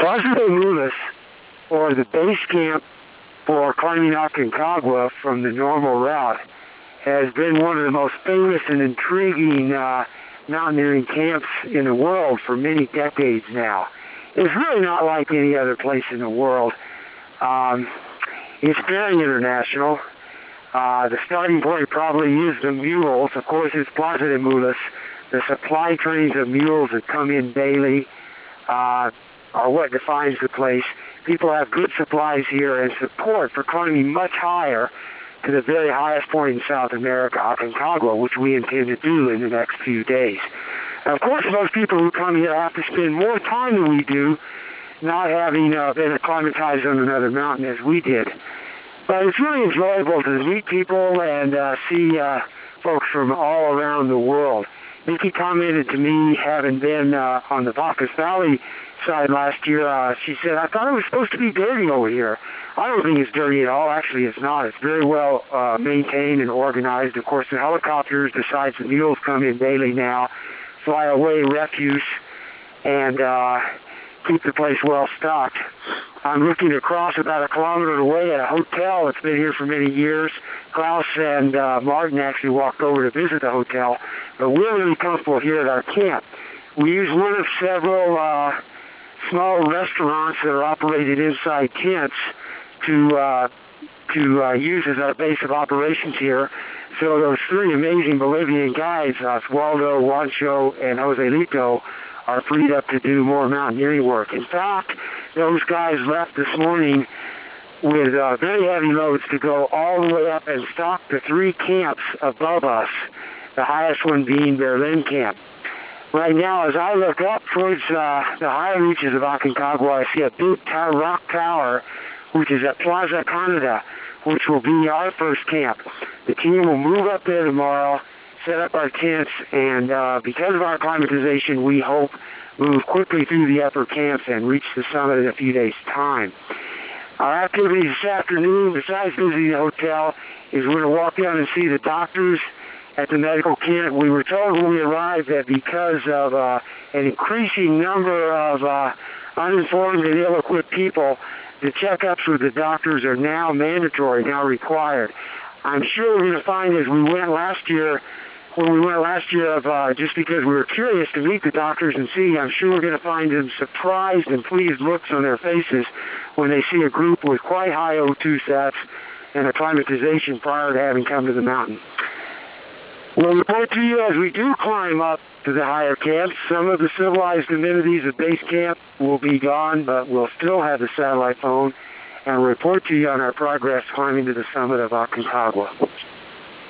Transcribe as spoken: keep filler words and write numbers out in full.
Plaza de Mulas, or the base camp for climbing Aconcagua from the normal route, has been one of the most famous and intriguing uh, mountaineering camps in the world for many decades now. It's really not like any other place in the world. Um, it's very international. Uh, the starting point probably is the mules. Of course, it's Plaza de Mulas. The supply trains of mules that come in daily uh, are what defines the place. People have good supplies here and support for climbing much higher to the very highest point in South America, Aconcagua, which we intend to do in the next few days. Of course, most people who come here have to spend more time than we do, not having uh, been acclimatized on another mountain as we did. But it's really enjoyable to meet people and uh, see uh, folks from all around the world. Nikki commented to me, having been uh, on the Vacas Valley side last year, uh, she said, I thought it was supposed to be dirty over here. I don't think it's dirty at all. Actually, it's not. It's very well uh, maintained and organized. Of course, the helicopters, besides the mules, come in daily now, fly away refuse, and uh, keep the place well stocked. I'm looking across about a kilometer away at a hotel that's been here for many years. Klaus and uh, Martin actually walked over to visit the hotel, but we're really comfortable here at our camp. We use one of several uh, small restaurants that are operated inside tents to uh, to uh, use as our base of operations here. So those three amazing Bolivian guys, uh, Oswaldo, Juancho, and Joselito, are freed up to do more mountaineering work. In fact, those guys left this morning with uh, very heavy loads to go all the way up and stock the three camps above us, the highest one being Berlin Camp. Right now, as I look up towards uh, the higher reaches of Aconcagua, I see a big tower, rock tower, which is at Plaza Canada, which will be our first camp. The team will move up there tomorrow, set up our tents, and uh, because of our acclimatization, we hope move quickly through the upper camps and reach the summit in a few days' time. Our activities this afternoon, besides visiting the hotel, is we're going to walk down and see the doctors at the medical camp. We were told when we arrived that because of uh, an increasing number of uh, uninformed and ill-equipped people, the checkups with the doctors are now mandatory, now required. I'm sure we're going to find, as we went last year, when we went last year, of uh, just because we were curious to meet the doctors and see, I'm sure we're going to find them surprised and pleased looks on their faces when they see a group with quite high O two sats and acclimatization prior to having come to the mountain. We'll report to you as we do climb up to the higher camps. Some of the civilized amenities of base camp will be gone, but we'll still have the satellite phone and report to you on our progress climbing to the summit of Aconcagua.